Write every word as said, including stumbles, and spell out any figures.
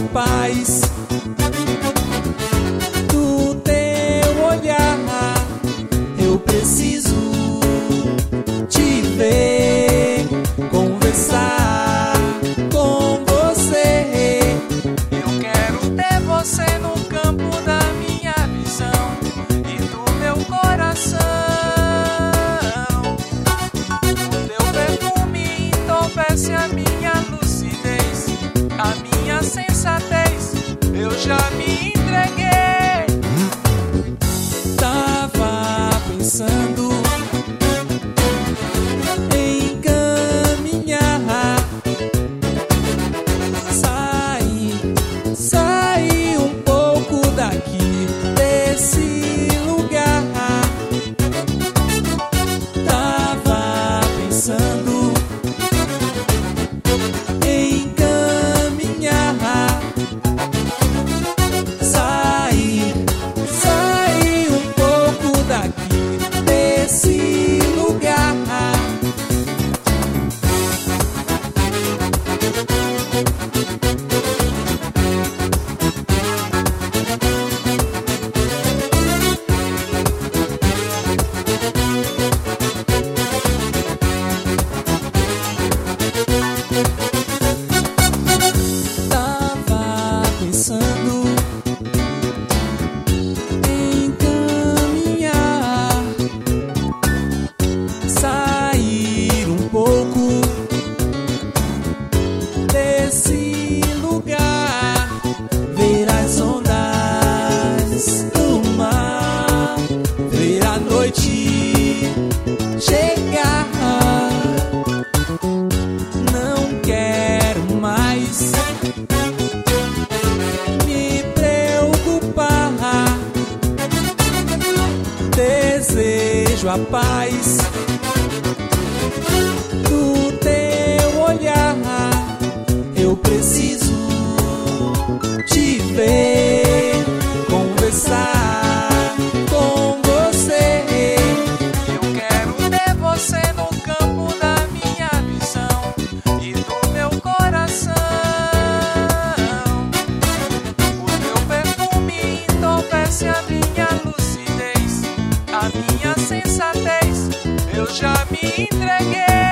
paz do teu olhar. Eu preciso te ver, conversar com você. Eu quero ter você no campo da minha visão e do meu coração. O teu perfume entorpece a minha lucidez, a minha sensatez. Eu já me entreguei. Tava pensando em caminhar, sair, sair um pouco daqui desse lugar. Tava pensando em caminhar, sair, sair um pouco daqui desse lugar. Tava pensando em caminhar, sair um pouco desse lugar, ver as ondas do mar, ver a noite chegar. Não quero mais me preocupar, desejo a paz do teu olhar. Eu preciso te ver, conversar com você. Eu quero ter você no campo da minha visão e do meu coração. O teu perfume entorpece a minha lucidez, a minha sensatez. Eu já me entreguei.